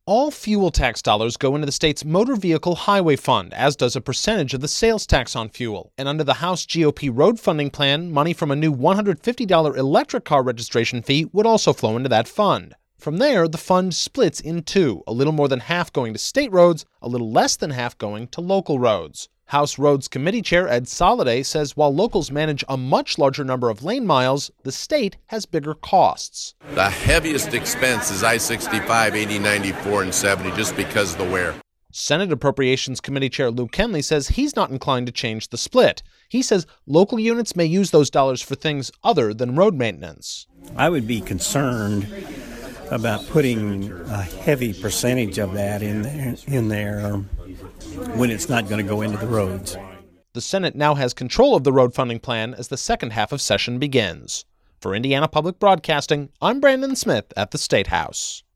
All fuel tax dollars go into the state's Motor Vehicle Highway Fund, as does a percentage of the sales tax on fuel. And under the House GOP road funding plan, money from a new $150 electric car registration fee would also flow into that fund. From there, the fund splits in two, a little more than half going to state roads, a little less than half going to local roads. House Roads Committee Chair Ed Soliday says while locals manage a much larger number of lane miles, the state has bigger costs. The heaviest expense is I-65, 80, 94, and 70 just because of the wear. Senate Appropriations Committee Chair Lou Kenley says he's not inclined to change the split. He says local units may use those dollars for things other than road maintenance. I would be concerned about putting a heavy percentage of that in there when it's not going to go into the roads. The Senate now has control of the road funding plan as the second half of session begins. For Indiana Public Broadcasting, I'm Brandon Smith at the State House.